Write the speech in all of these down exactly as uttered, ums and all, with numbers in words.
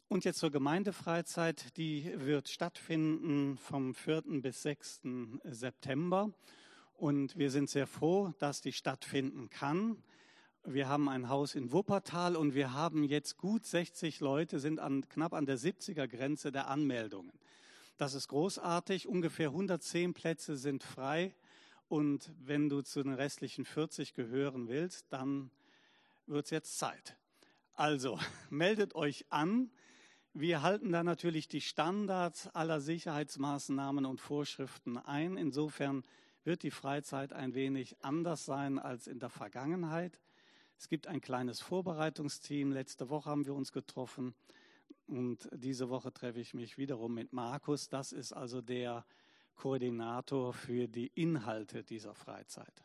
Und jetzt zur Gemeindefreizeit, die wird stattfinden vom vierten bis sechsten September. Und wir sind sehr froh, dass die stattfinden kann. Wir haben ein Haus in Wuppertal und wir haben jetzt gut sechzig Leute, sind an, knapp an der siebziger Grenze der Anmeldungen. Das ist großartig, ungefähr hundertzehn Plätze sind frei. Und wenn du zu den restlichen vierzig gehören willst, dann wird es jetzt Zeit. Also meldet euch an. Wir halten da natürlich die Standards aller Sicherheitsmaßnahmen und Vorschriften ein. Insofern wird die Freizeit ein wenig anders sein als in der Vergangenheit. Es gibt ein kleines Vorbereitungsteam. Letzte Woche haben wir uns getroffen und diese Woche treffe ich mich wiederum mit Markus. Das ist also der Koordinator für die Inhalte dieser Freizeit.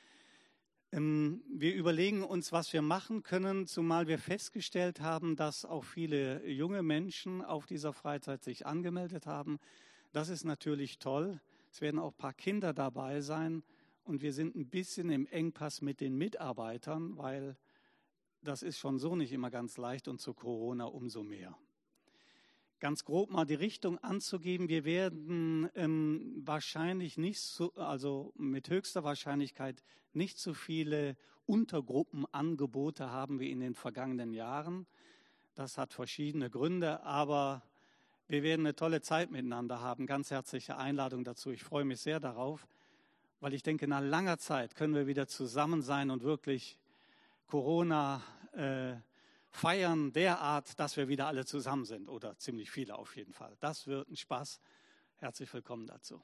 Wir überlegen uns, was wir machen können, zumal wir festgestellt haben, dass auch viele junge Menschen auf dieser Freizeit sich angemeldet haben. Das ist natürlich toll. Es werden auch ein paar Kinder dabei sein und wir sind ein bisschen im Engpass mit den Mitarbeitern, weil das ist schon so nicht immer ganz leicht und zu Corona umso mehr. Ganz grob mal die Richtung anzugeben, wir werden ähm, wahrscheinlich nicht so, also mit höchster Wahrscheinlichkeit nicht so viele Untergruppenangebote haben wie in den vergangenen Jahren. Das hat verschiedene Gründe, aber wir werden eine tolle Zeit miteinander haben. Ganz herzliche Einladung dazu. Ich freue mich sehr darauf, weil ich denke, nach langer Zeit können wir wieder zusammen sein und wirklich Corona äh, feiern derart, dass wir wieder alle zusammen sind oder ziemlich viele auf jeden Fall. Das wird ein Spaß. Herzlich willkommen dazu.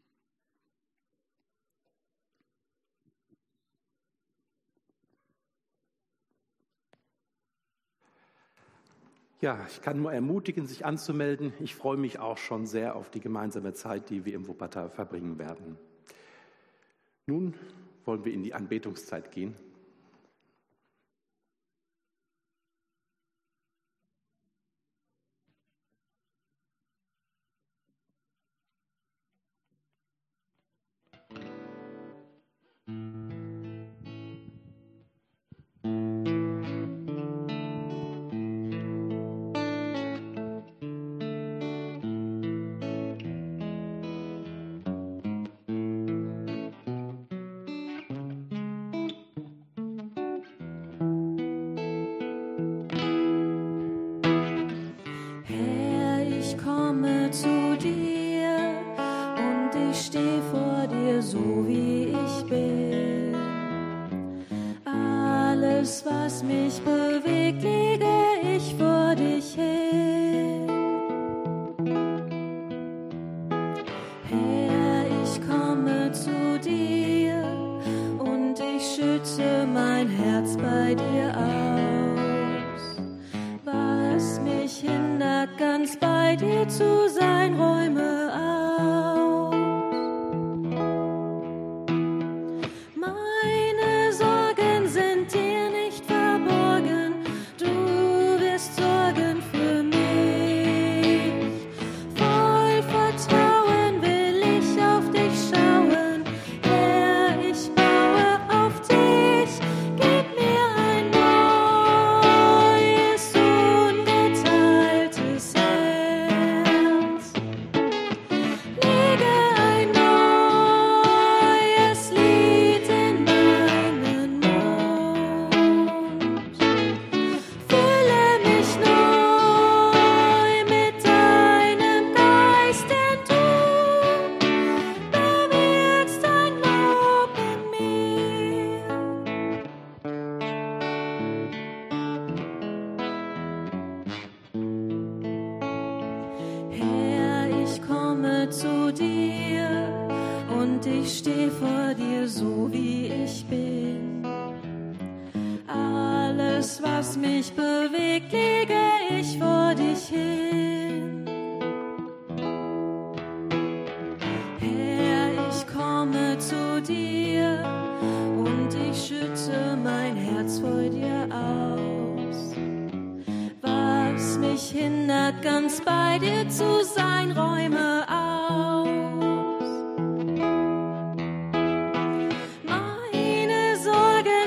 Ja, ich kann nur ermutigen, sich anzumelden. Ich freue mich auch schon sehr auf die gemeinsame Zeit, die wir im Wuppertal verbringen werden. Nun wollen wir in die Anbetungszeit gehen.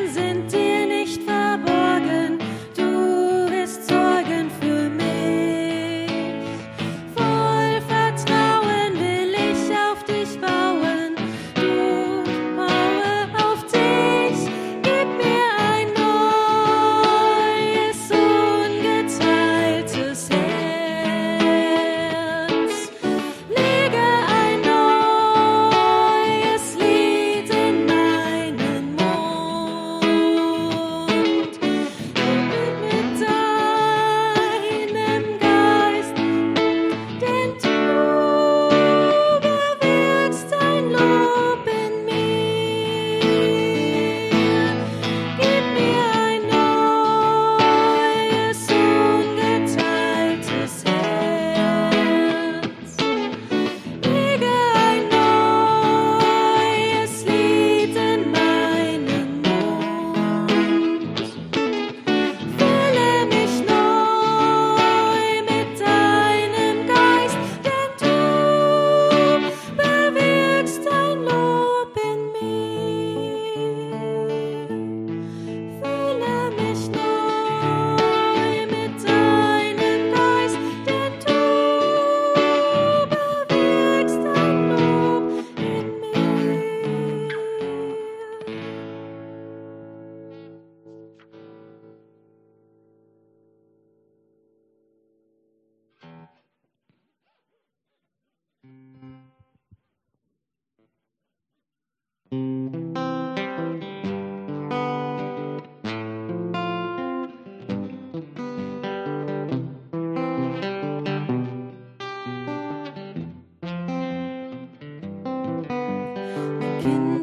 Sorgen für mich.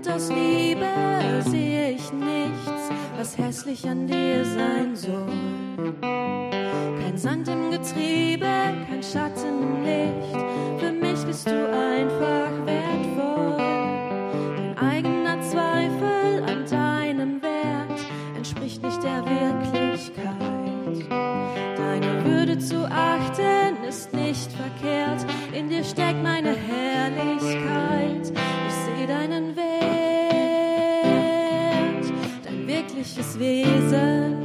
und aus Liebe sehe ich nichts, was hässlich an dir sein soll. Kein Sand im Getriebe, kein Schatten im Licht, für mich bist du einfach wertvoll. Dein eigener Zweifel an deinem Wert entspricht nicht der Wirklichkeit. Deine Würde zu achten ist nicht verkehrt, in dir steckt meine Herrlichkeit. Ich sehe deinen Wert, dein wirkliches Wesen,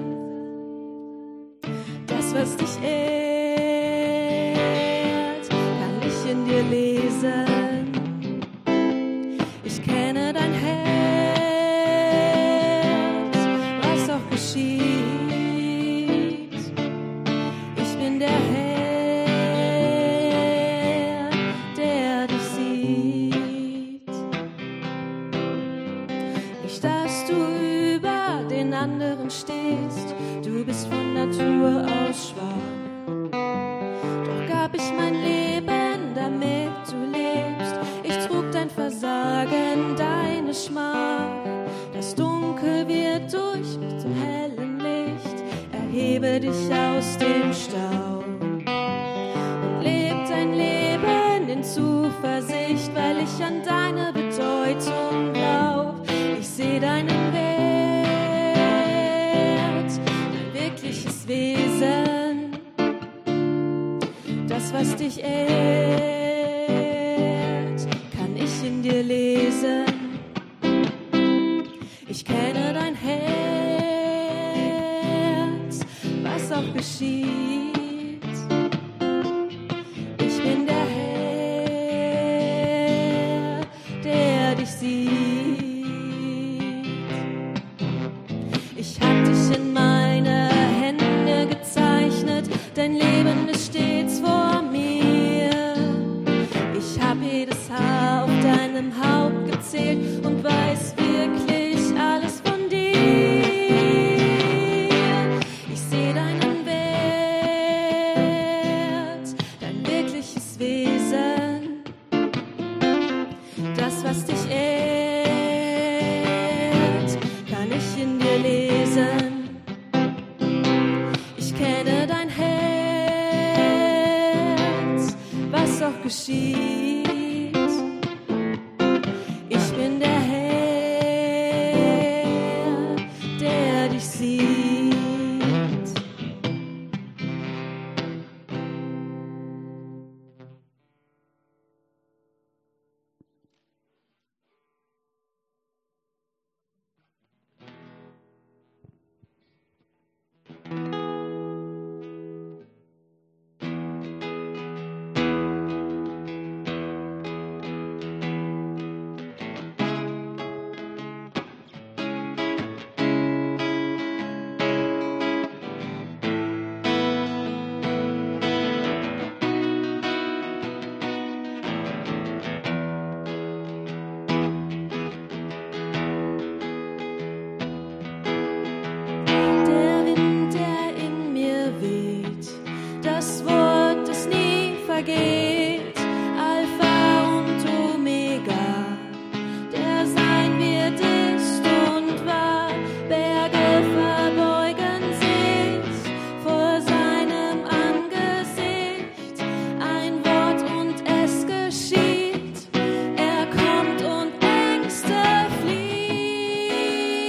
das, was dich ehrt, kann ich in dir lesen. Ich kenne dein Herz, was auch geschieht. Ich bin der Herr, der dich sieht. Nicht, dass du über den anderen stehst, du bist von Natur aus schwach. Doch gab ich mein Leben, damit du lebst. Ich trug dein Versagen, deine Schmach. Das Dunkel wird durch mich zum hellen Licht. Erhebe dich aus dem Staub und leb dein Leben in Zuversicht, weil ich an deine Bedeutung glaub. Ich sehe deinen Wert, dein wirkliches Wesen, das, was dich ehrt, kann ich in dir lesen. Ich kenne dein Herz, was auch geschieht. Ich bin der Herr, der dich sieht. Ich hab dich in meine Hände gezeichnet, dein Leben ist stets vor mir. Ich hab jedes Haar auf deinem Haupt gezählt und weiß wirklich alles von dir. Ich sehe deinen Wert, dein wirkliches Wesen, das, was dich ehrt, kann ich in dir lesen. Ich kenne dein Herz, was auch geschieht. Ich bin der Herr, der dich sieht. Der Wind, der in mir weht, das Wort, das nie vergeht, Alpha und Omega, der sein wird, ist und war. Berge verbeugen sich vor seinem Angesicht, ein Wort und es geschieht. Er kommt und Ängste fliehen.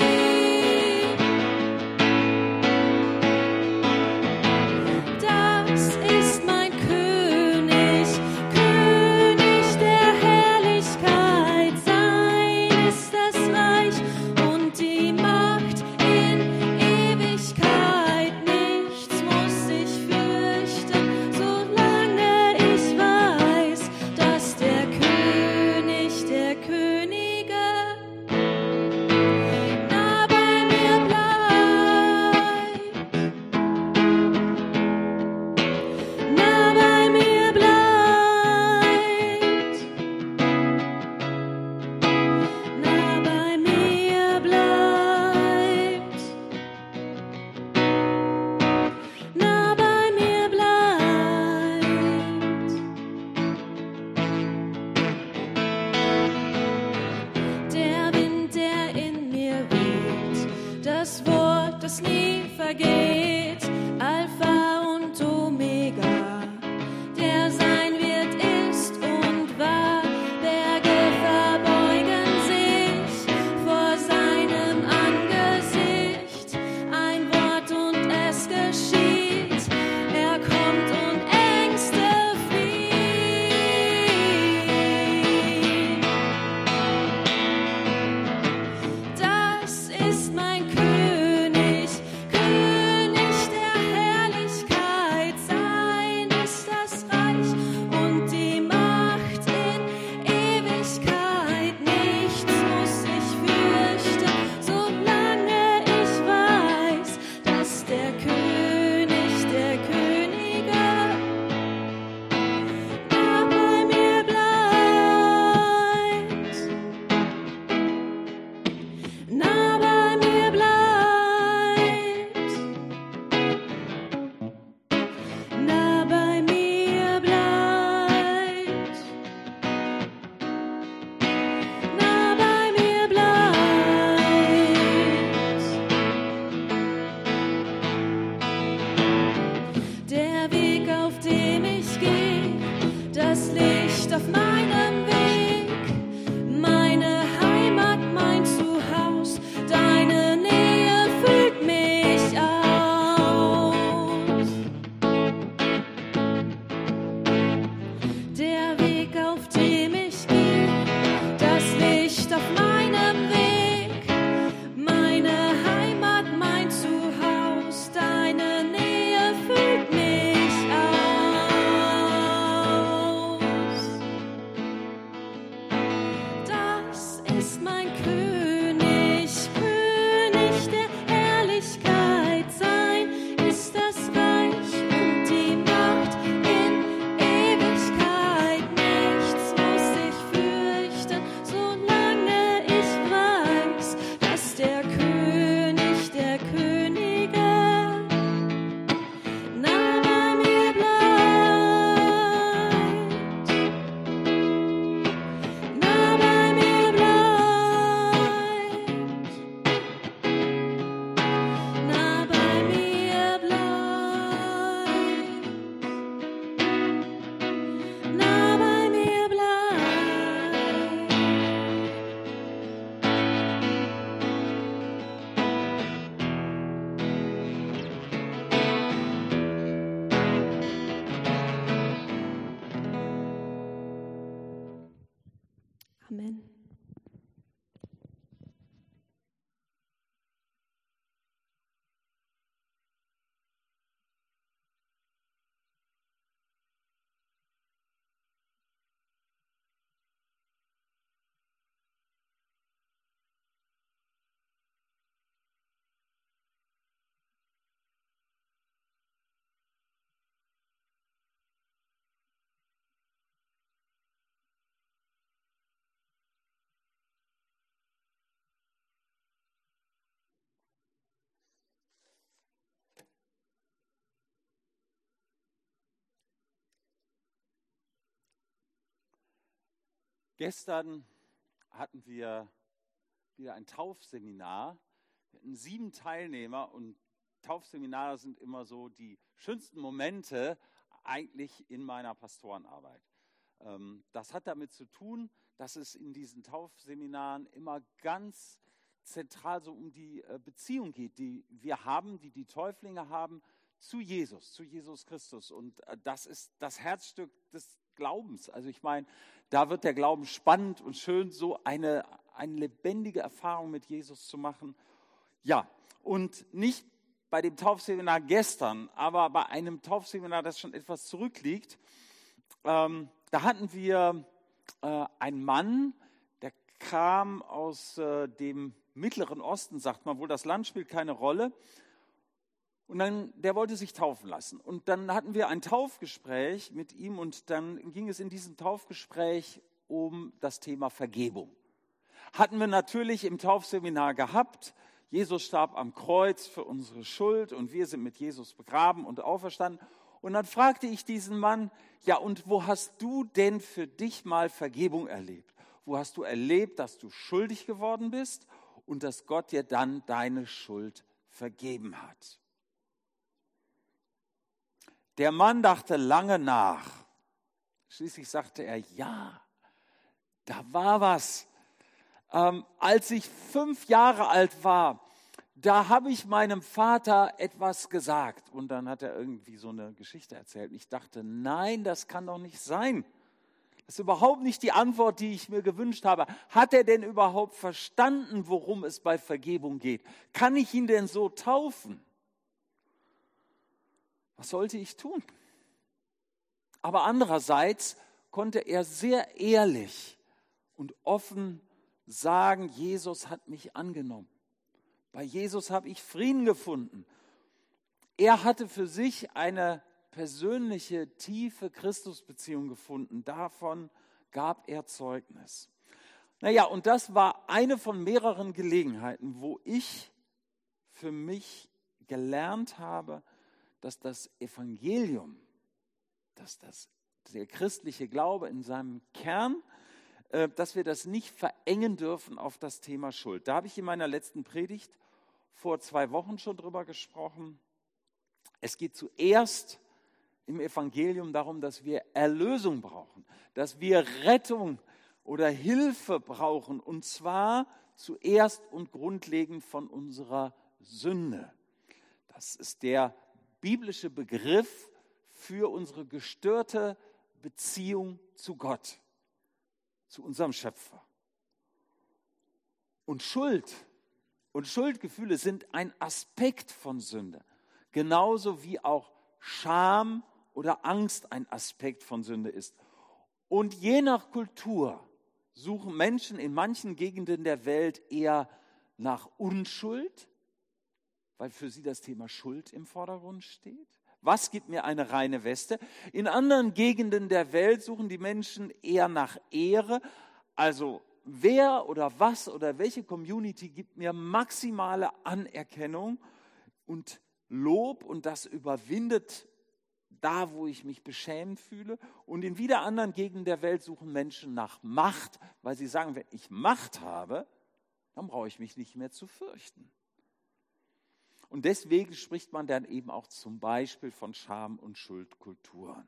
Das ist mein König, Licht auf meinem Weg, meine Heimat, mein Zuhause, deine Nähe füllt mich aus. Der Weg, auf dem ich gehe, das Licht auf meinem Weg, meine Heimat, mein Zuhause, deine Nähe füllt mich aus. Das ist mein König, König der Herrlichkeit. Sein ist das Reich und die Macht in Ewigkeit. Nichts muss ich fürchten, solange ich weiß, dass der König der Könige nah bei mir bleibt, nah bei mir bleibt, nah bei mir bleibt, nah bei mir bleibt. Amen. Gestern hatten wir wieder ein Taufseminar. Wir hatten sieben Teilnehmer und Taufseminare sind immer so die schönsten Momente eigentlich in meiner Pastorenarbeit. Ähm, das hat damit zu tun, dass es in diesen Taufseminaren immer ganz zentral so um die äh, Beziehung geht, die wir haben, die die Täuflinge haben zu Jesus, zu Jesus Christus. Und äh, das ist das Herzstück des Glaubens. Also ich meine, da wird der Glauben spannend und schön, so eine, eine lebendige Erfahrung mit Jesus zu machen. Ja, und nicht bei dem Taufseminar gestern, aber bei einem Taufseminar, das schon etwas zurückliegt. Ähm, da hatten wir äh, einen Mann, der kam aus äh, dem Mittleren Osten, sagt man wohl, das Land spielt keine Rolle. Und dann, der wollte sich taufen lassen. Und dann hatten wir ein Taufgespräch mit ihm und dann ging es in diesem Taufgespräch um das Thema Vergebung. Hatten wir natürlich im Taufseminar gehabt. Jesus starb am Kreuz für unsere Schuld und wir sind mit Jesus begraben und auferstanden. Und dann fragte ich diesen Mann, ja und wo hast du denn für dich mal Vergebung erlebt? Wo hast du erlebt, dass du schuldig geworden bist und dass Gott dir dann deine Schuld vergeben hat? Der Mann dachte lange nach. Schließlich sagte er, ja, da war was. Ähm, als ich fünf Jahre alt war, da habe ich meinem Vater etwas gesagt. Und dann hat er irgendwie so eine Geschichte erzählt. Und ich dachte, nein, das kann doch nicht sein. Das ist überhaupt nicht die Antwort, die ich mir gewünscht habe. Hat er denn überhaupt verstanden, worum es bei Vergebung geht? Kann ich ihn denn so taufen? Was sollte ich tun? Aber andererseits konnte er sehr ehrlich und offen sagen, Jesus hat mich angenommen. Bei Jesus habe ich Frieden gefunden. Er hatte für sich eine persönliche, tiefe Christusbeziehung gefunden. Davon gab er Zeugnis. Naja, und das war eine von mehreren Gelegenheiten, wo ich für mich gelernt habe, dass das Evangelium, dass das, der christliche Glaube in seinem Kern, äh, dass wir das nicht verengen dürfen auf das Thema Schuld. Da habe ich in meiner letzten Predigt vor zwei Wochen schon drüber gesprochen. Es geht zuerst im Evangelium darum, dass wir Erlösung brauchen, dass wir Rettung oder Hilfe brauchen, und zwar zuerst und grundlegend von unserer Sünde. Das ist der biblische Begriff für unsere gestörte Beziehung zu Gott, zu unserem Schöpfer. Und Schuld und Schuldgefühle sind ein Aspekt von Sünde, genauso wie auch Scham oder Angst ein Aspekt von Sünde ist. Und je nach Kultur suchen Menschen in manchen Gegenden der Welt eher nach Unschuld, weil für sie das Thema Schuld im Vordergrund steht. Was gibt mir eine reine Weste? In anderen Gegenden der Welt suchen die Menschen eher nach Ehre, also wer oder was oder welche Community gibt mir maximale Anerkennung und Lob, und das überwindet da, wo ich mich beschämt fühle. Und in wieder anderen Gegenden der Welt suchen Menschen nach Macht, weil sie sagen, wenn ich Macht habe, dann brauche ich mich nicht mehr zu fürchten. Und deswegen spricht man dann eben auch zum Beispiel von Scham- und Schuldkulturen.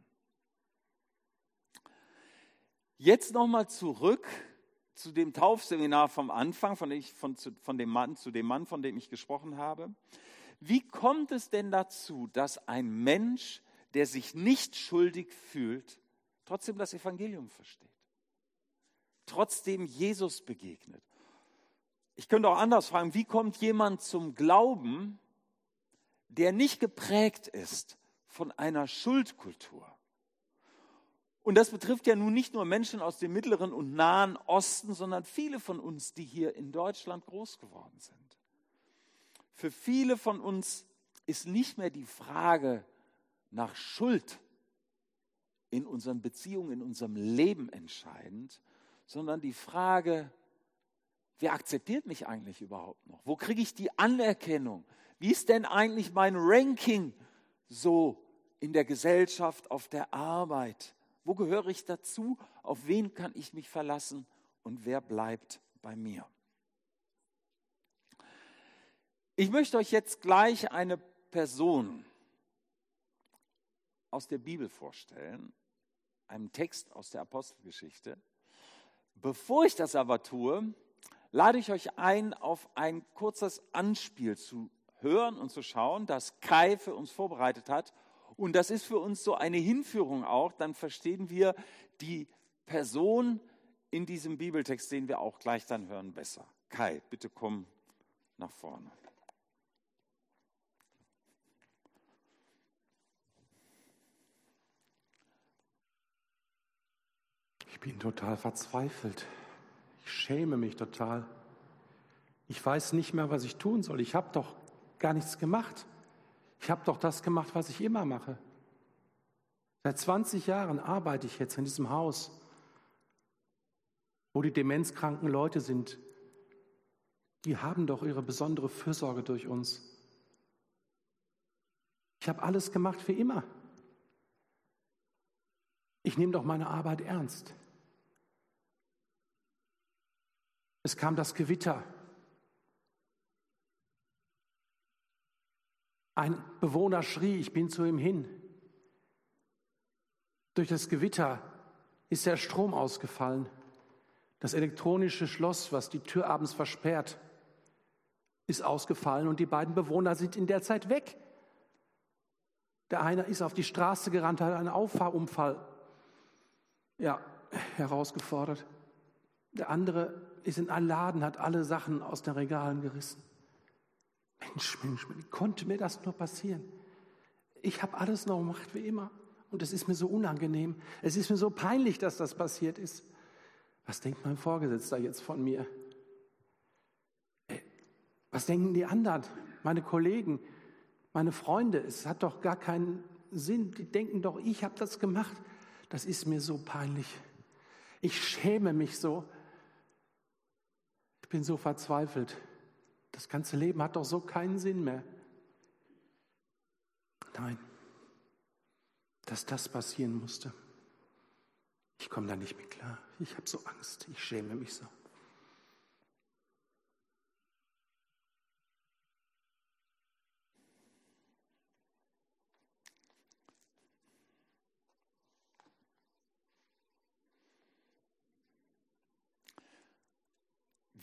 Jetzt nochmal zurück zu dem Taufseminar vom Anfang, von dem, ich, von, von dem Mann, zu dem Mann, von dem ich gesprochen habe. Wie kommt es denn dazu, dass ein Mensch, der sich nicht schuldig fühlt, trotzdem das Evangelium versteht, trotzdem Jesus begegnet? Ich könnte auch anders fragen, wie kommt jemand zum Glauben, der nicht geprägt ist von einer Schuldkultur? Und das betrifft ja nun nicht nur Menschen aus dem Mittleren und Nahen Osten, sondern viele von uns, die hier in Deutschland groß geworden sind. Für viele von uns ist nicht mehr die Frage nach Schuld in unseren Beziehungen, in unserem Leben entscheidend, sondern die Frage, wer akzeptiert mich eigentlich überhaupt noch? Wo kriege ich die Anerkennung? Wie ist denn eigentlich mein Ranking so in der Gesellschaft, auf der Arbeit? Wo gehöre ich dazu? Auf wen kann ich mich verlassen? Und wer bleibt bei mir? Ich möchte euch jetzt gleich eine Person aus der Bibel vorstellen, einen Text aus der Apostelgeschichte. Bevor ich das aber tue, lade ich euch ein, auf ein kurzes Anspiel zu hören und zu schauen, das Kai für uns vorbereitet hat. Und das ist für uns so eine Hinführung auch, dann verstehen wir die Person in diesem Bibeltext, den wir auch gleich dann hören, besser. Kai, bitte komm nach vorne. Ich bin total verzweifelt. Ich schäme mich total. Ich weiß nicht mehr, was ich tun soll. Ich habe doch gar nichts gemacht. Ich habe doch das gemacht, was ich immer mache. Seit zwanzig Jahren arbeite ich jetzt in diesem Haus, wo die demenzkranken Leute sind. Die haben doch ihre besondere Fürsorge durch uns. Ich habe alles gemacht wie immer. Ich nehme doch meine Arbeit ernst. Es kam das Gewitter. Ein Bewohner schrie, ich bin zu ihm hin. Durch das Gewitter ist der Strom ausgefallen. Das elektronische Schloss, was die Tür abends versperrt, ist ausgefallen und die beiden Bewohner sind in der Zeit weg. Der eine ist auf die Straße gerannt, hat einen Auffahrunfall ja, herausgefordert. Der andere ist in einen Laden, hat alle Sachen aus den Regalen gerissen. Mensch, Mensch, wie konnte mir das nur passieren? Ich habe alles noch gemacht wie immer und es ist mir so unangenehm. Es ist mir so peinlich, dass das passiert ist. Was denkt mein Vorgesetzter jetzt von mir? Was denken die anderen, meine Kollegen, meine Freunde? Es hat doch gar keinen Sinn. Die denken doch, ich habe das gemacht. Das ist mir so peinlich. Ich schäme mich so. Ich bin so verzweifelt. Das ganze Leben hat doch so keinen Sinn mehr. Nein, dass das passieren musste. Ich komme da nicht mehr klar. Ich habe so Angst. Ich schäme mich so.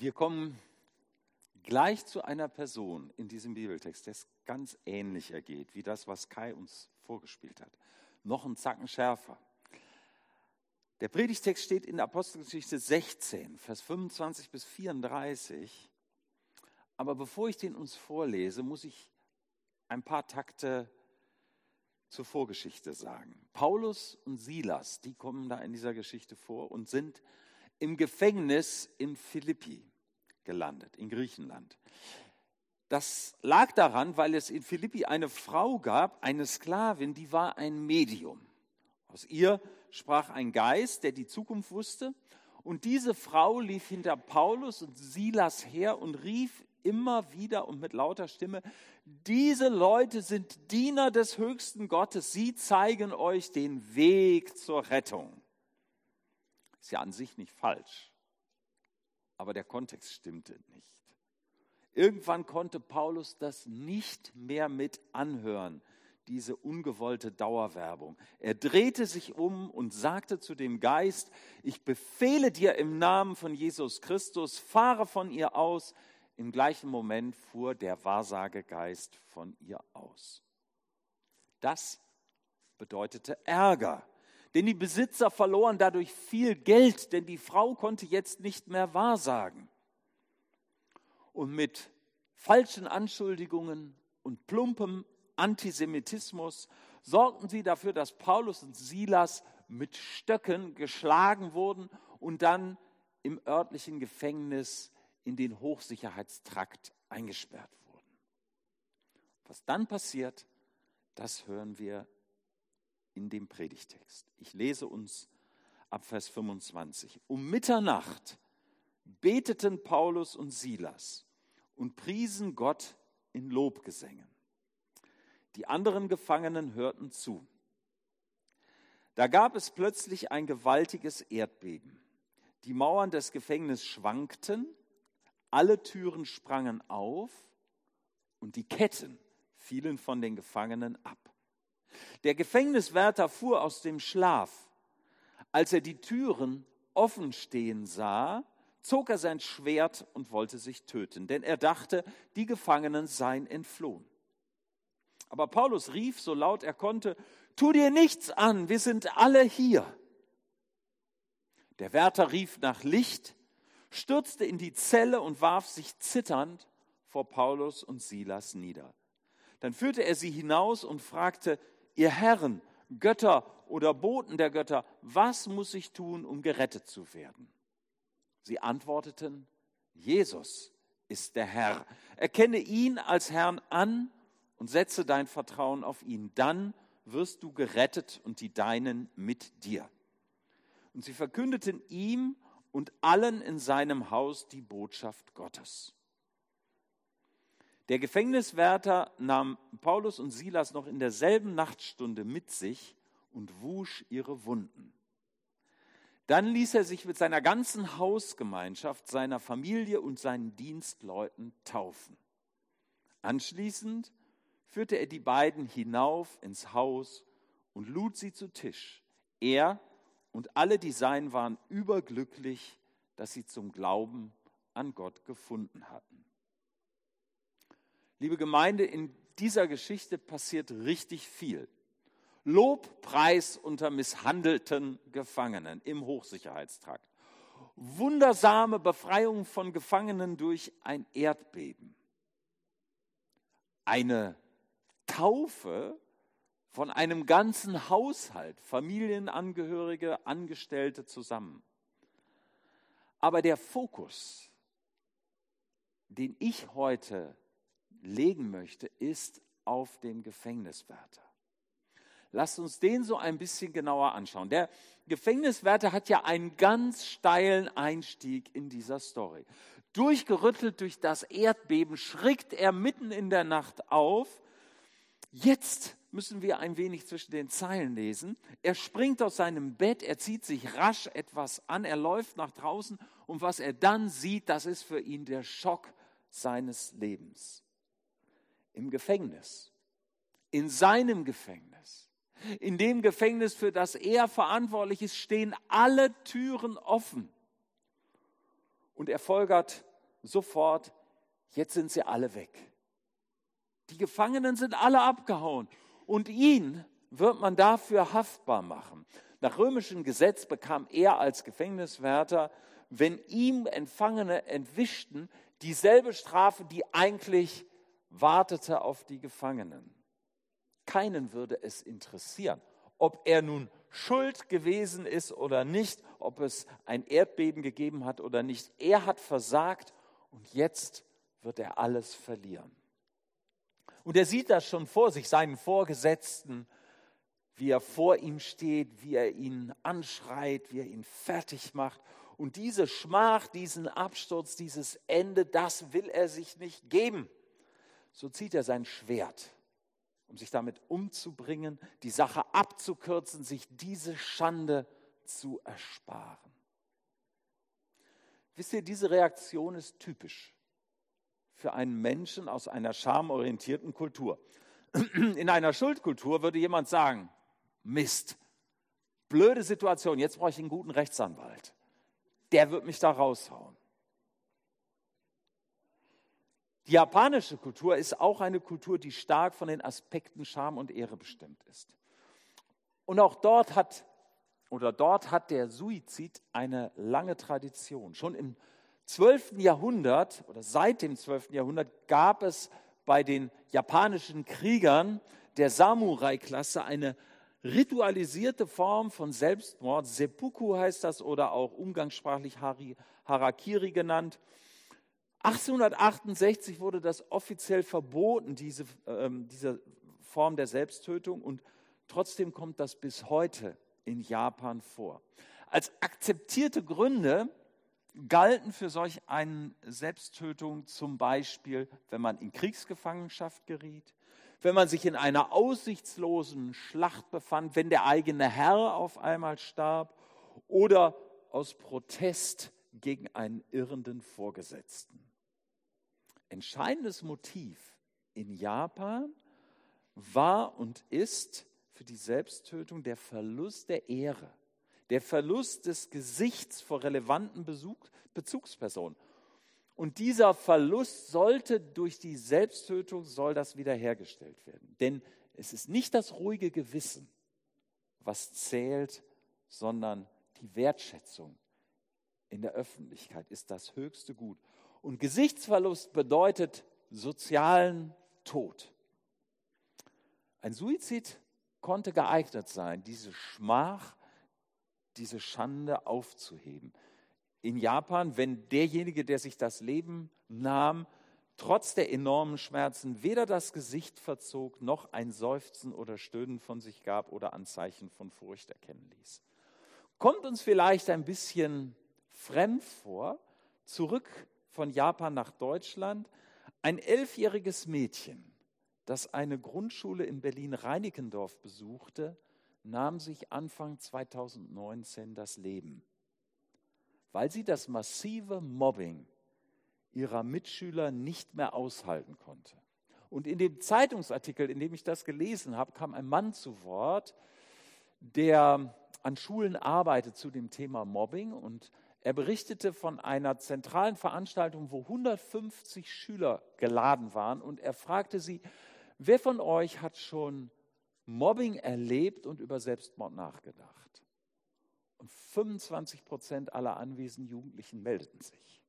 Wir kommen gleich zu einer Person in diesem Bibeltext, der es ganz ähnlich ergeht, wie das, was Kai uns vorgespielt hat. Noch einen Zacken schärfer. Der Predigtext steht in Apostelgeschichte sechzehn, Vers fünfundzwanzig bis vierunddreißig. Aber bevor ich den uns vorlese, muss ich ein paar Takte zur Vorgeschichte sagen. Paulus und Silas, die kommen da in dieser Geschichte vor und sind im Gefängnis in Philippi gelandet, in Griechenland. Das lag daran, weil es in Philippi eine Frau gab, eine Sklavin, die war ein Medium. Aus ihr sprach ein Geist, der die Zukunft wusste. Und diese Frau lief hinter Paulus und Silas her und rief immer wieder und mit lauter Stimme: Diese Leute sind Diener des höchsten Gottes. Sie zeigen euch den Weg zur Rettung. Ist ja an sich nicht falsch, aber der Kontext stimmte nicht. Irgendwann konnte Paulus das nicht mehr mit anhören, diese ungewollte Dauerwerbung. Er drehte sich um und sagte zu dem Geist: Ich befehle dir im Namen von Jesus Christus, fahre von ihr aus. Im gleichen Moment fuhr der Wahrsagegeist von ihr aus. Das bedeutete Ärger, denn die Besitzer verloren dadurch viel Geld, denn die Frau konnte jetzt nicht mehr wahrsagen. Und mit falschen Anschuldigungen und plumpem Antisemitismus sorgten sie dafür, dass Paulus und Silas mit Stöcken geschlagen wurden und dann im örtlichen Gefängnis in den Hochsicherheitstrakt eingesperrt wurden. Was dann passiert, das hören wir in dem Predigtext. Ich lese uns ab Vers fünfundzwanzig. Um Mitternacht beteten Paulus und Silas und priesen Gott in Lobgesängen. Die anderen Gefangenen hörten zu. Da gab es plötzlich ein gewaltiges Erdbeben. Die Mauern des Gefängnisses schwankten, alle Türen sprangen auf und die Ketten fielen von den Gefangenen ab. Der Gefängniswärter fuhr aus dem Schlaf. Als er die Türen offen stehen sah, zog er sein Schwert und wollte sich töten, denn er dachte, die Gefangenen seien entflohen. Aber Paulus rief, so laut er konnte: Tu dir nichts an, wir sind alle hier. Der Wärter rief nach Licht, stürzte in die Zelle und warf sich zitternd vor Paulus und Silas nieder. Dann führte er sie hinaus und fragte: Ihr Herren, Götter oder Boten der Götter, was muss ich tun, um gerettet zu werden? Sie antworteten: Jesus ist der Herr. Erkenne ihn als Herrn an und setze dein Vertrauen auf ihn. Dann wirst du gerettet und die Deinen mit dir. Und sie verkündeten ihm und allen in seinem Haus die Botschaft Gottes. Der Gefängniswärter nahm Paulus und Silas noch in derselben Nachtstunde mit sich und wusch ihre Wunden. Dann ließ er sich mit seiner ganzen Hausgemeinschaft, seiner Familie und seinen Dienstleuten taufen. Anschließend führte er die beiden hinauf ins Haus und lud sie zu Tisch. Er und alle, die Seinen, waren überglücklich, dass sie zum Glauben an Gott gefunden hatten. Liebe Gemeinde, in dieser Geschichte passiert richtig viel. Lobpreis unter misshandelten Gefangenen im Hochsicherheitstrakt. Wundersame Befreiung von Gefangenen durch ein Erdbeben. Eine Taufe von einem ganzen Haushalt, Familienangehörige, Angestellte zusammen. Aber der Fokus, den ich heute legen möchte, ist auf dem Gefängniswärter. Lasst uns den so ein bisschen genauer anschauen. Der Gefängniswärter hat ja einen ganz steilen Einstieg in dieser Story. Durchgerüttelt durch das Erdbeben schrickt er mitten in der Nacht auf. Jetzt müssen wir ein wenig zwischen den Zeilen lesen. Er springt aus seinem Bett, er zieht sich rasch etwas an, er läuft nach draußen und was er dann sieht, das ist für ihn der Schock seines Lebens. Im Gefängnis, in seinem Gefängnis, in dem Gefängnis, für das er verantwortlich ist, stehen alle Türen offen. Und er folgert sofort, jetzt sind sie alle weg. Die Gefangenen sind alle abgehauen und ihn wird man dafür haftbar machen. Nach römischem Gesetz bekam er als Gefängniswärter, wenn ihm Empfangene entwischten, dieselbe Strafe, die eigentlich wartete auf die Gefangenen. Keinen würde es interessieren, ob er nun schuld gewesen ist oder nicht, ob es ein Erdbeben gegeben hat oder nicht. Er hat versagt und jetzt wird er alles verlieren. Und er sieht das schon vor sich, seinen Vorgesetzten, wie er vor ihm steht, wie er ihn anschreit, wie er ihn fertig macht. Und diese Schmach, diesen Absturz, dieses Ende, das will er sich nicht geben. So zieht er sein Schwert, um sich damit umzubringen, die Sache abzukürzen, sich diese Schande zu ersparen. Wisst ihr, diese Reaktion ist typisch für einen Menschen aus einer schamorientierten Kultur. In einer Schuldkultur würde jemand sagen, Mist, blöde Situation, jetzt brauche ich einen guten Rechtsanwalt. Der wird mich da raushauen. Die japanische Kultur ist auch eine Kultur, die stark von den Aspekten Scham und Ehre bestimmt ist. Und auch dort hat, oder dort hat der Suizid eine lange Tradition. Schon im zwölften Jahrhundert oder seit dem zwölften Jahrhundert gab es bei den japanischen Kriegern der Samurai-Klasse eine ritualisierte Form von Selbstmord. Seppuku heißt das oder auch umgangssprachlich Harakiri genannt. achtzehnhundertachtundsechzig wurde das offiziell verboten, diese, äh, diese Form der Selbsttötung, und trotzdem kommt das bis heute in Japan vor. Als akzeptierte Gründe galten für solch eine Selbsttötung zum Beispiel, wenn man in Kriegsgefangenschaft geriet, wenn man sich in einer aussichtslosen Schlacht befand, wenn der eigene Herr auf einmal starb oder aus Protest gegen einen irrenden Vorgesetzten. Entscheidendes Motiv in Japan war und ist für die Selbsttötung der Verlust der Ehre, der Verlust des Gesichts vor relevanten Bezugspersonen. Und dieser Verlust sollte durch die Selbsttötung, soll das wiederhergestellt werden. Denn es ist nicht das ruhige Gewissen, was zählt, sondern die Wertschätzung in der Öffentlichkeit ist das höchste Gut. Und Gesichtsverlust bedeutet sozialen Tod. Ein Suizid konnte geeignet sein, diese Schmach, diese Schande aufzuheben. In Japan, wenn derjenige, der sich das Leben nahm, trotz der enormen Schmerzen weder das Gesicht verzog, noch ein Seufzen oder Stöhnen von sich gab oder Anzeichen von Furcht erkennen ließ. Kommt uns vielleicht ein bisschen fremd vor, zurück von Japan nach Deutschland, ein elfjähriges Mädchen, das eine Grundschule in Berlin-Reinickendorf besuchte, nahm sich Anfang zweitausendneunzehn das Leben, weil sie das massive Mobbing ihrer Mitschüler nicht mehr aushalten konnte. Und in dem Zeitungsartikel, in dem ich das gelesen habe, kam ein Mann zu Wort, der an Schulen arbeitet zu dem Thema Mobbing, und er berichtete von einer zentralen Veranstaltung, wo hundertfünfzig Schüler geladen waren, und er fragte sie, wer von euch hat schon Mobbing erlebt und über Selbstmord nachgedacht? Und fünfundzwanzig Prozent aller anwesenden Jugendlichen meldeten sich.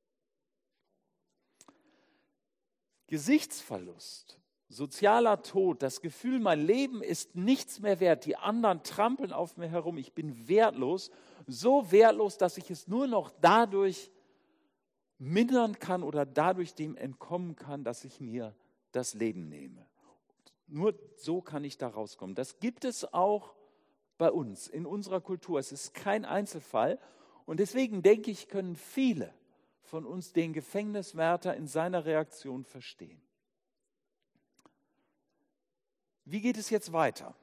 Gesichtsverlust, sozialer Tod, das Gefühl, mein Leben ist nichts mehr wert, die anderen trampeln auf mir herum, ich bin wertlos, so wertlos, dass ich es nur noch dadurch mindern kann oder dadurch dem entkommen kann, dass ich mir das Leben nehme. Nur so kann ich da rauskommen. Das gibt es auch bei uns, in unserer Kultur. Es ist kein Einzelfall. Und deswegen denke ich, können viele von uns den Gefängniswärter in seiner Reaktion verstehen. Wie geht es jetzt weiter?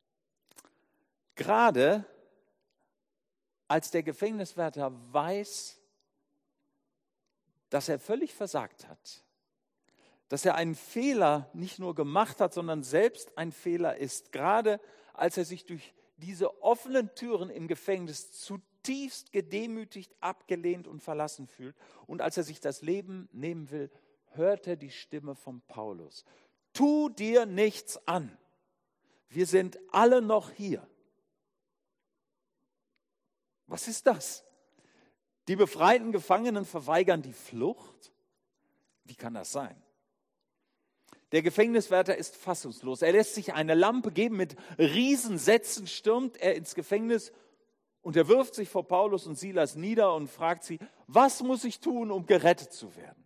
Gerade als der Gefängniswärter weiß, dass er völlig versagt hat, dass er einen Fehler nicht nur gemacht hat, sondern selbst ein Fehler ist, gerade als er sich durch diese offenen Türen im Gefängnis zutiefst gedemütigt, abgelehnt und verlassen fühlt. Und als er sich das Leben nehmen will, hört er die Stimme von Paulus. Tu dir nichts an. Wir sind alle noch hier. Was ist das? Die befreiten Gefangenen verweigern die Flucht? Wie kann das sein? Der Gefängniswärter ist fassungslos. Er lässt sich eine Lampe geben, mit Riesensätzen stürmt er ins Gefängnis und er wirft sich vor Paulus und Silas nieder und fragt sie, was muss ich tun, um gerettet zu werden?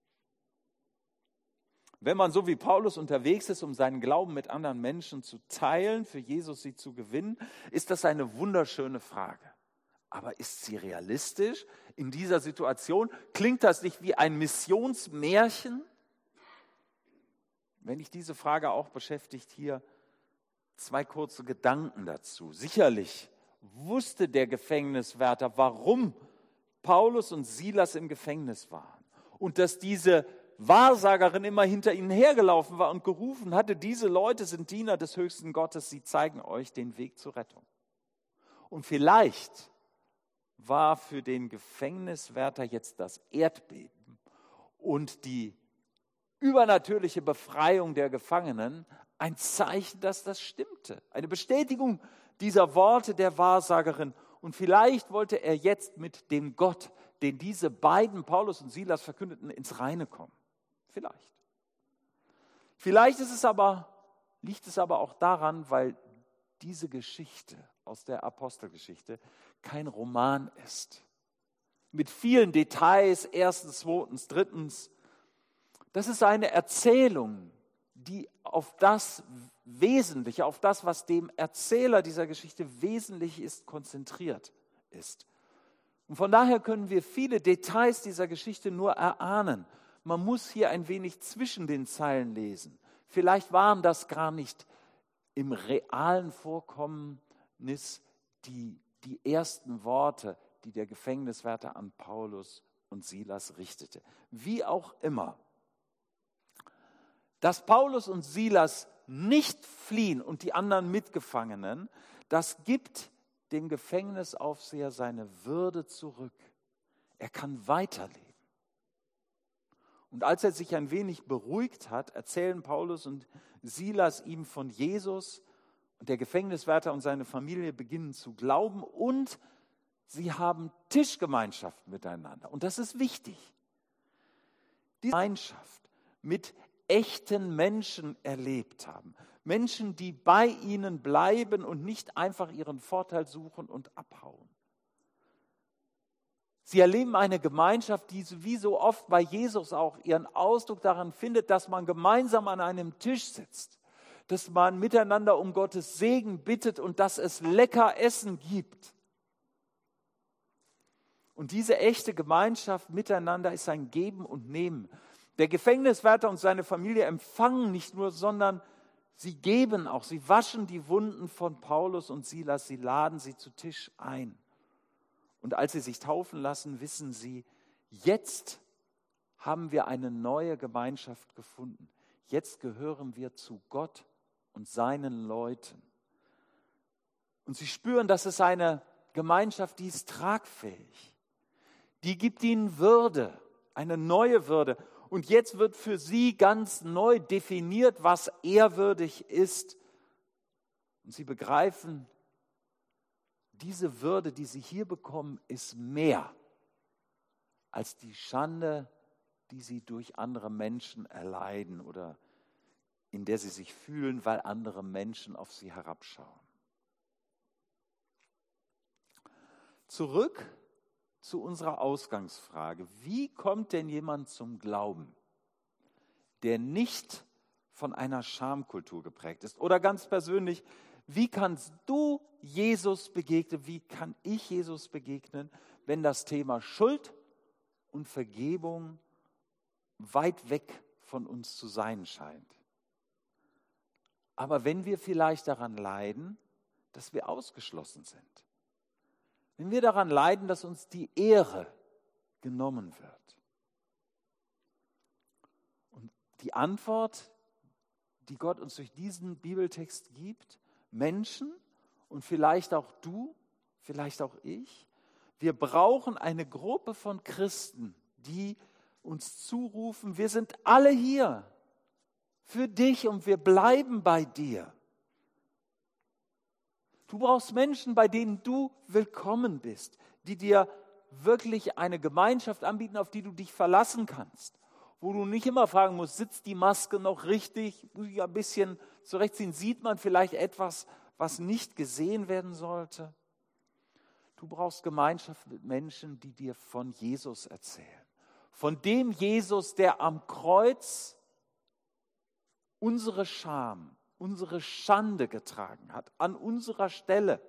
Wenn man so wie Paulus unterwegs ist, um seinen Glauben mit anderen Menschen zu teilen, für Jesus sie zu gewinnen, ist das eine wunderschöne Frage. Aber ist sie realistisch in dieser Situation? Klingt das nicht wie ein Missionsmärchen? Wenn dich diese Frage auch beschäftigt, hier zwei kurze Gedanken dazu. Sicherlich wusste der Gefängniswärter, warum Paulus und Silas im Gefängnis waren. Und dass diese Wahrsagerin immer hinter ihnen hergelaufen war und gerufen hatte, diese Leute sind Diener des höchsten Gottes, sie zeigen euch den Weg zur Rettung. Und vielleicht war für den Gefängniswärter jetzt das Erdbeben und die übernatürliche Befreiung der Gefangenen ein Zeichen, dass das stimmte. Eine Bestätigung dieser Worte der Wahrsagerin. Und vielleicht wollte er jetzt mit dem Gott, den diese beiden, Paulus und Silas, verkündeten, ins Reine kommen. Vielleicht. Vielleicht ist es aber, liegt es aber auch daran, weil diese Geschichte aus der Apostelgeschichte kein Roman ist. Mit vielen Details, erstens, zweitens, drittens. Das ist eine Erzählung, die auf das Wesentliche, auf das, was dem Erzähler dieser Geschichte wesentlich ist, konzentriert ist. Und von daher können wir viele Details dieser Geschichte nur erahnen. Man muss hier ein wenig zwischen den Zeilen lesen. Vielleicht waren das gar nicht im realen Vorkommnis die, die ersten Worte, die der Gefängniswärter an Paulus und Silas richtete. Wie auch immer. Dass Paulus und Silas nicht fliehen und die anderen Mitgefangenen, das gibt dem Gefängnisaufseher seine Würde zurück. Er kann weiterleben. Und als er sich ein wenig beruhigt hat, erzählen Paulus und Silas ihm von Jesus und der Gefängniswärter und seine Familie beginnen zu glauben und sie haben Tischgemeinschaft miteinander. Und das ist wichtig. Die Gemeinschaft mit echten Menschen erlebt haben. Menschen, die bei ihnen bleiben und nicht einfach ihren Vorteil suchen und abhauen. Sie erleben eine Gemeinschaft, die wie so oft bei Jesus auch ihren Ausdruck daran findet, dass man gemeinsam an einem Tisch sitzt, dass man miteinander um Gottes Segen bittet und dass es lecker Essen gibt. Und diese echte Gemeinschaft miteinander ist ein Geben und Nehmen. Der Gefängniswärter und seine Familie empfangen nicht nur, sondern sie geben auch. Sie waschen die Wunden von Paulus und Silas, sie laden sie zu Tisch ein. Und als sie sich taufen lassen, wissen sie, jetzt haben wir eine neue Gemeinschaft gefunden. Jetzt gehören wir zu Gott und seinen Leuten. Und sie spüren, dass es eine Gemeinschaft, die ist tragfähig. Die gibt ihnen Würde, eine neue Würde. Und jetzt wird für sie ganz neu definiert, was ehrwürdig ist. Und sie begreifen, diese Würde, die sie hier bekommen, ist mehr als die Schande, die sie durch andere Menschen erleiden oder in der sie sich fühlen, weil andere Menschen auf sie herabschauen. Zurück zu unserer Ausgangsfrage. Wie kommt denn jemand zum Glauben, der nicht von einer Schamkultur geprägt ist? Oder ganz persönlich, wie kannst du Jesus begegnen? Wie kann ich Jesus begegnen, wenn das Thema Schuld und Vergebung weit weg von uns zu sein scheint? Aber wenn wir vielleicht daran leiden, dass wir ausgeschlossen sind, wenn wir daran leiden, dass uns die Ehre genommen wird. Und die Antwort, die Gott uns durch diesen Bibeltext gibt, Menschen und vielleicht auch du, vielleicht auch ich, Wir brauchen eine Gruppe von Christen, die uns zurufen, wir sind alle hier für dich und wir bleiben bei dir. Du brauchst Menschen, bei denen du willkommen bist, die dir wirklich eine Gemeinschaft anbieten, auf die du dich verlassen kannst. Wo du nicht immer fragen musst, sitzt die Maske noch richtig, muss ich ein bisschen zurechtziehen, sieht man vielleicht etwas, was nicht gesehen werden sollte. Du brauchst Gemeinschaft mit Menschen, die dir von Jesus erzählen. Von dem Jesus, der am Kreuz unsere Scham, unsere Schande getragen hat, an unserer Stelle.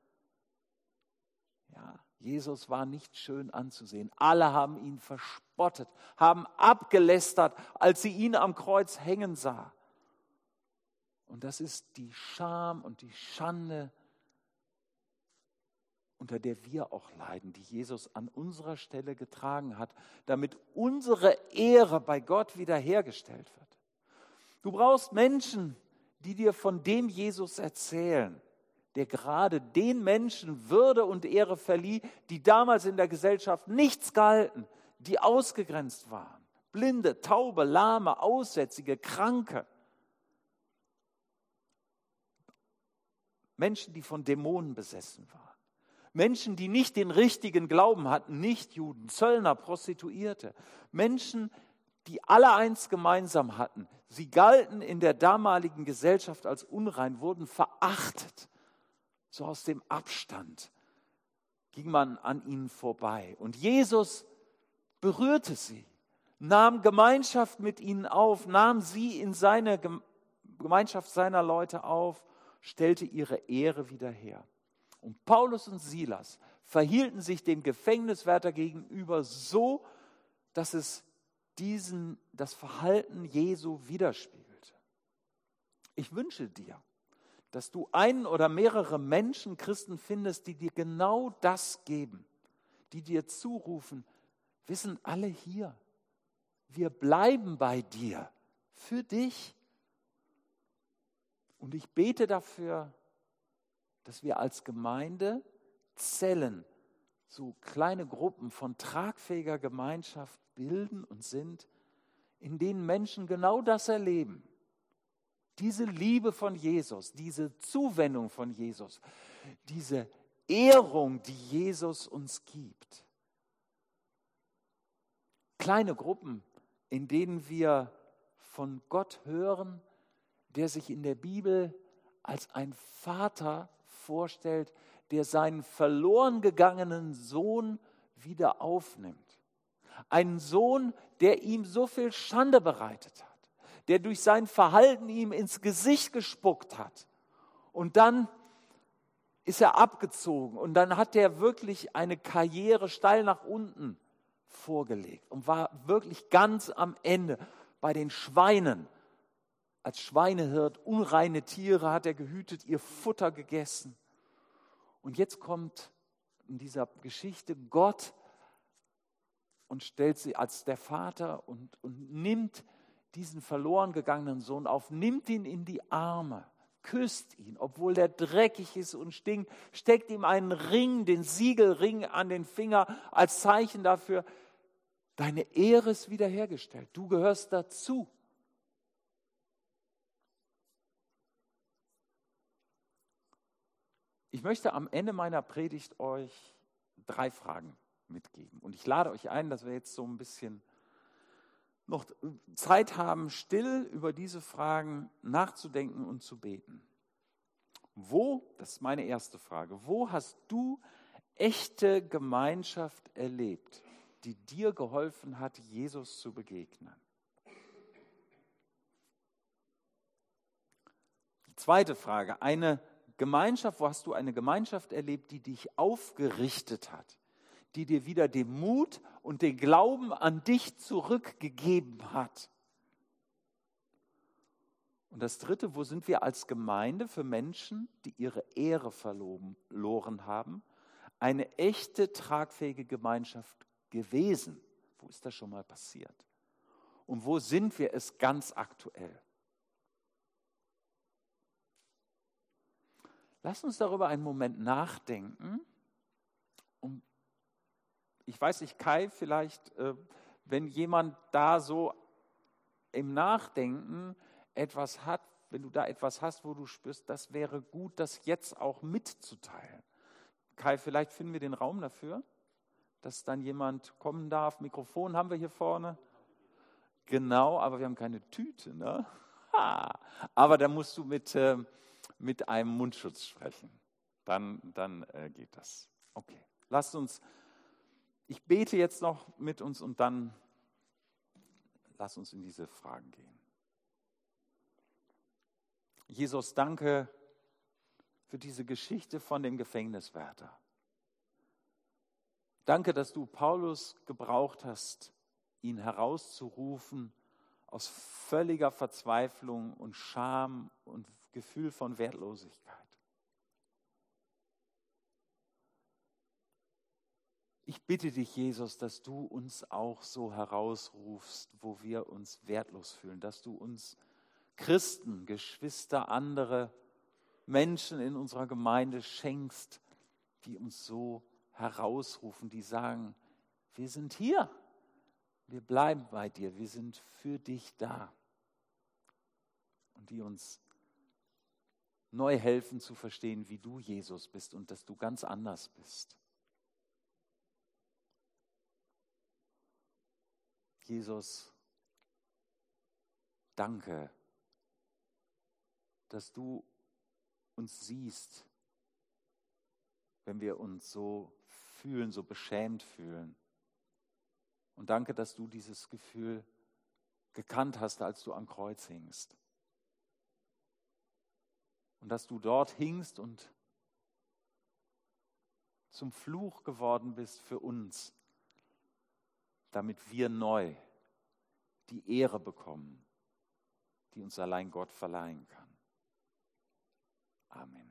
Ja, Jesus war nicht schön anzusehen. Alle haben ihn verspottet, haben abgelästert, als sie ihn am Kreuz hängen sah. Und das ist die Scham und die Schande, unter der wir auch leiden, die Jesus an unserer Stelle getragen hat, damit unsere Ehre bei Gott wiederhergestellt wird. Du brauchst Menschen, die dir von dem Jesus erzählen, der gerade den Menschen Würde und Ehre verlieh, die damals in der Gesellschaft nichts galten, die ausgegrenzt waren. Blinde, Taube, Lahme, Aussätzige, Kranke. Menschen, die von Dämonen besessen waren. Menschen, die nicht den richtigen Glauben hatten, Nichtjuden, Zöllner, Prostituierte. Menschen, die alle eins gemeinsam hatten. Sie galten in der damaligen Gesellschaft als unrein, wurden verachtet. So aus dem Abstand ging man an ihnen vorbei. Und Jesus berührte sie, nahm Gemeinschaft mit ihnen auf, nahm sie in seine Gemeinschaft seiner Leute auf, stellte ihre Ehre wieder her. Und Paulus und Silas verhielten sich dem Gefängniswärter gegenüber so, dass es diesen, das Verhalten Jesu widerspiegelte. Ich wünsche dir, dass du einen oder mehrere Menschen, Christen findest, die dir genau das geben, die dir zurufen, wir sind alle hier, wir bleiben bei dir, für dich. Und ich bete dafür, dass wir als Gemeinde Zellen, so kleine Gruppen von tragfähiger Gemeinschaft bilden und sind, in denen Menschen genau das erleben. Diese Liebe von Jesus, diese Zuwendung von Jesus, diese Ehrung, die Jesus uns gibt. Kleine Gruppen, in denen wir von Gott hören, der sich in der Bibel als ein Vater vorstellt, der seinen verloren gegangenen Sohn wieder aufnimmt. Einen Sohn, der ihm so viel Schande bereitet hat, der durch sein Verhalten ihm ins Gesicht gespuckt hat. Und dann ist er abgezogen und dann hat er wirklich eine Karriere steil nach unten vorgelegt und war wirklich ganz am Ende bei den Schweinen. Als Schweinehirt, unreine Tiere hat er gehütet, ihr Futter gegessen. Und jetzt kommt in dieser Geschichte Gott und stellt sie als der Vater und, und nimmt diesen verloren gegangenen Sohn auf, nimmt ihn in die Arme, küsst ihn, obwohl der dreckig ist und stinkt, steckt ihm einen Ring, den Siegelring an den Finger als Zeichen dafür, deine Ehre ist wiederhergestellt, du gehörst dazu. Ich möchte am Ende meiner Predigt euch drei Fragen mitgeben. Und ich lade euch ein, dass wir jetzt so ein bisschen noch Zeit haben, still über diese Fragen nachzudenken und zu beten. Wo, das ist meine erste Frage, wo hast du echte Gemeinschaft erlebt, die dir geholfen hat, Jesus zu begegnen? Die zweite Frage, eine Gemeinschaft, wo hast du eine Gemeinschaft erlebt, die dich aufgerichtet hat, die dir wieder den Mut und den Glauben an dich zurückgegeben hat? Und das Dritte, wo sind wir als Gemeinde für Menschen, die ihre Ehre verloren haben, eine echte, tragfähige Gemeinschaft gewesen? Wo ist das schon mal passiert? Und wo sind wir es ganz aktuell? Lass uns darüber einen Moment nachdenken und ich weiß nicht, Kai, vielleicht, äh, wenn jemand da so im Nachdenken etwas hat, wenn du da etwas hast, wo du spürst, das wäre gut, das jetzt auch mitzuteilen. Kai, vielleicht finden wir den Raum dafür, dass dann jemand kommen darf. Mikrofon haben wir hier vorne. Genau, aber wir haben keine Tüte, ne? Ha. Aber da musst du mit, äh, mit einem Mundschutz sprechen. Dann, dann äh, geht das. Okay, lasst uns, ich bete jetzt noch mit uns und dann lass uns in diese Fragen gehen. Jesus, danke für diese Geschichte von dem Gefängniswärter. Danke, dass du Paulus gebraucht hast, ihn herauszurufen aus völliger Verzweiflung und Scham und Gefühl von Wertlosigkeit. Ich bitte dich, Jesus, dass du uns auch so herausrufst, wo wir uns wertlos fühlen, dass du uns Christen, Geschwister, andere Menschen in unserer Gemeinde schenkst, die uns so herausrufen, die sagen, wir sind hier, wir bleiben bei dir, wir sind für dich da. Und die uns neu helfen zu verstehen, wie du Jesus bist und dass du ganz anders bist. Jesus, danke, dass du uns siehst, wenn wir uns so fühlen, so beschämt fühlen. Und danke, dass du dieses Gefühl gekannt hast, als du am Kreuz hingst. Und dass du dort hingst und zum Fluch geworden bist für uns, damit wir neu die Ehre bekommen, die uns allein Gott verleihen kann. Amen.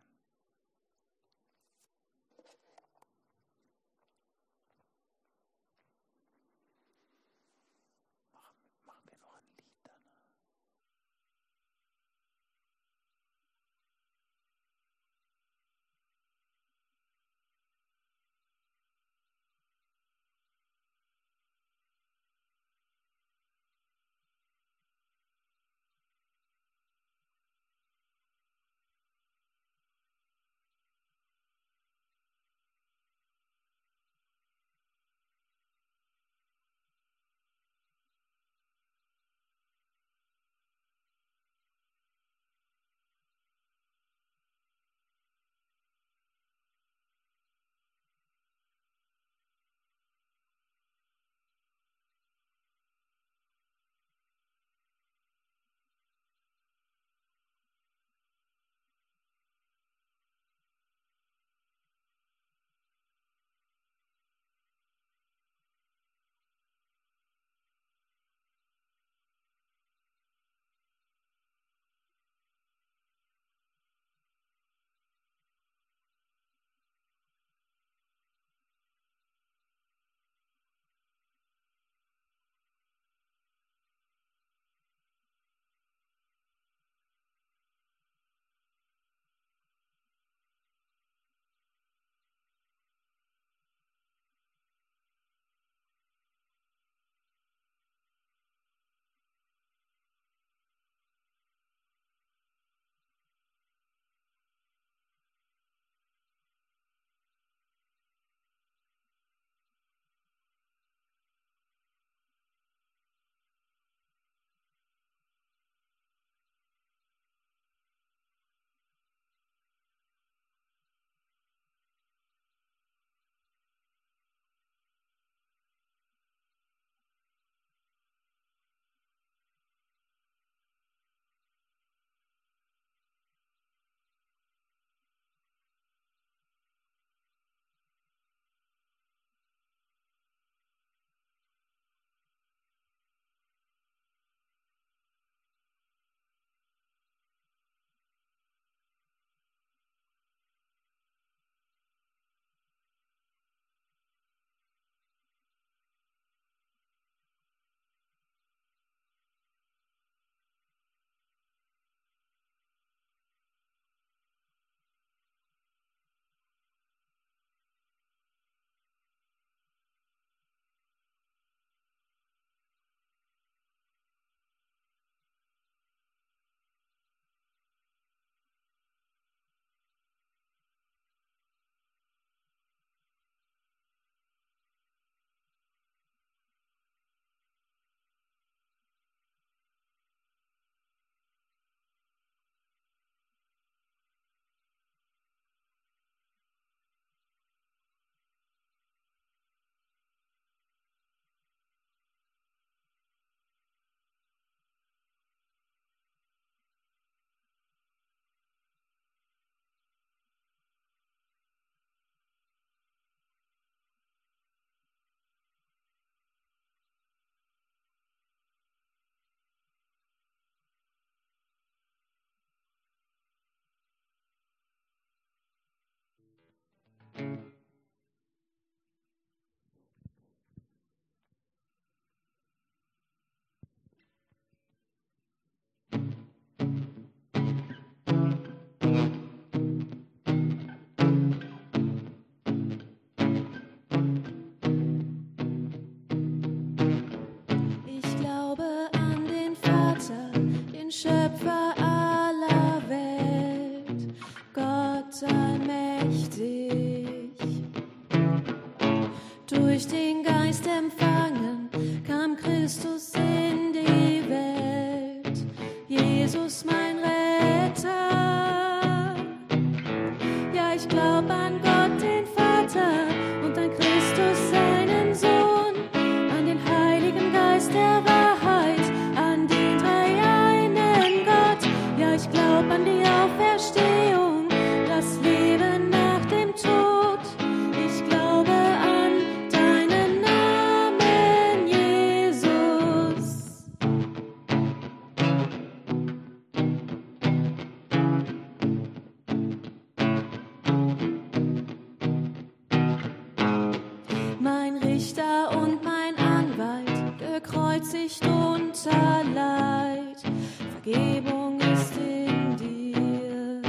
Einsicht unter Leid. Vergebung ist in dir.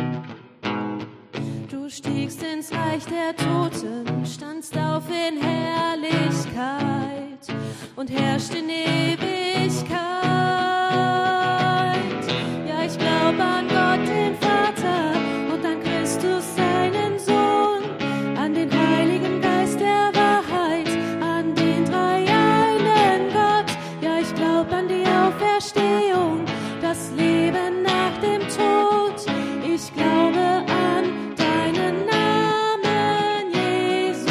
Du stiegst ins Reich der Toten, standst auf in Herrlichkeit und herrscht in Ewigkeit. Ja, ich glaube an Gott, den Vater, und an Christus, seinen Sohn, an den Heiligen Geist der Wahrheit, an den dreieinen Gott. Ja, ich glaube an die Auferstehung, das Leben nach dem Tod. Ich glaube an deinen Namen, Jesus.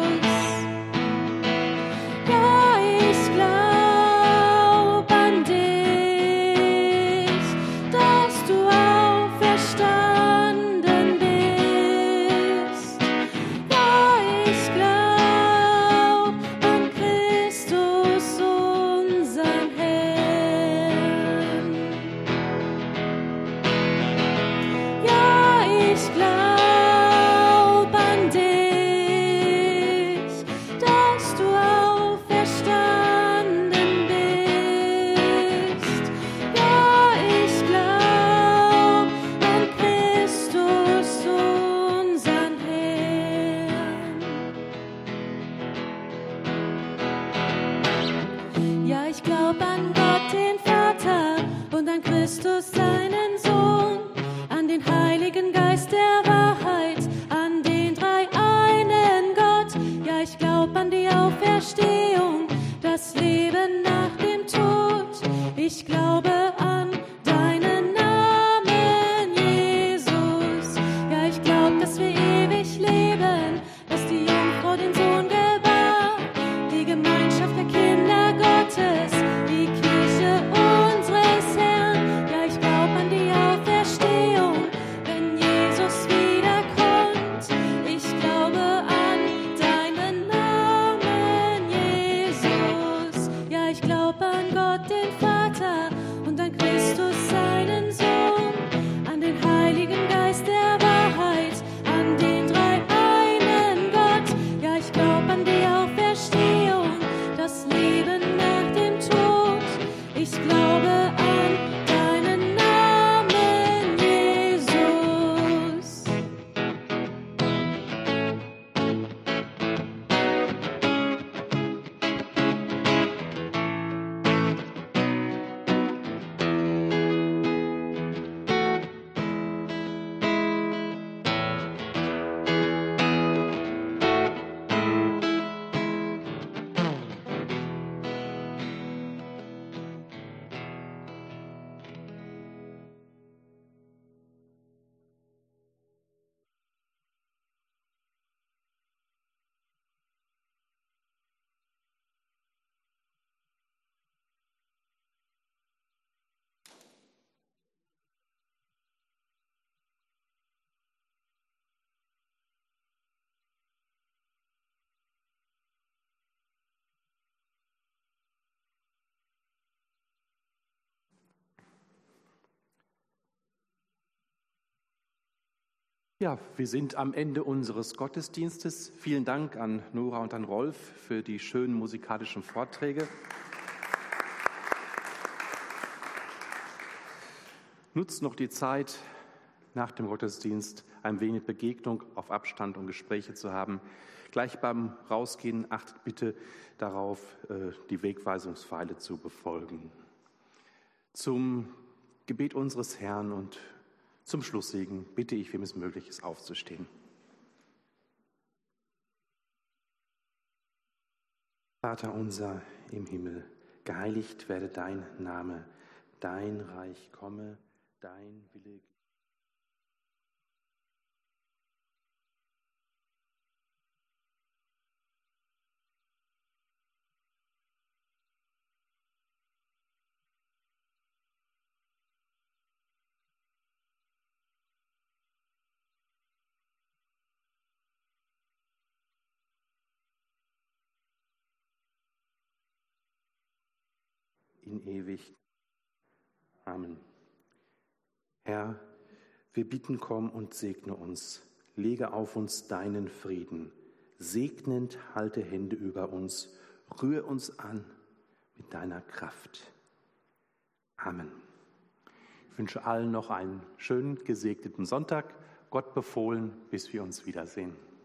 Ja, ich glaube an dich, dass du auferstanden bist. Ja, ich glaube an Christus, unseren Herrn. Ja, ich glaube an dich, dass du auferstanden bist. Ja, ich glaube an Christus, unseren Herrn. Ja, ich glaube an Gott, den Vater, und an Christus, seinen Sohn, an den Heiligen Geist der Wahrheit, an den dreieinen Gott. Ja, ich glaube an die Auferstehung, das Leben nach dem Tod. Ich glaube an deinen Namen, Jesus. Ja, ich glaube, dass wir ewig leben, dass die Jungfrau den Sohn gebar, die Gemeinschaft der Kinder Gottes, die Kirche unseres Herrn. Ja, ich glaube an die Auferstehung, wenn Jesus wiederkommt. Ich glaube an deinen Namen, Jesus. Ja, ich glaube an Gott, den Vater, und an Christus, seinen Sohn, an den Heiligen Geist der Wahrheit, an den dreieinen Gott. Ja, ich glaube an die Auferstehung, das Leben nach dem Tod. Ich glaube an deinen Namen, Jesus. Ja, wir sind am Ende unseres Gottesdienstes. Vielen Dank an Nora und an Rolf für die schönen musikalischen Vorträge. Nutzt noch die Zeit, nach dem Gottesdienst ein wenig Begegnung auf Abstand und Gespräche zu haben. Gleich beim Rausgehen achtet bitte darauf, die Wegweisungspfeile zu befolgen. Zum Gebet unseres Herrn und zum Schlusssegen bitte ich, wem es möglich ist, aufzustehen. Vater unser im Himmel, geheiligt werde dein Name, dein Reich komme, dein Wille in ewig. Amen. Herr, wir bitten, komm und segne uns. Lege auf uns deinen Frieden. Segnend halte Hände über uns. Rühre uns an mit deiner Kraft. Amen. Ich wünsche allen noch einen schönen, gesegneten Sonntag. Gott befohlen, bis wir uns wiedersehen.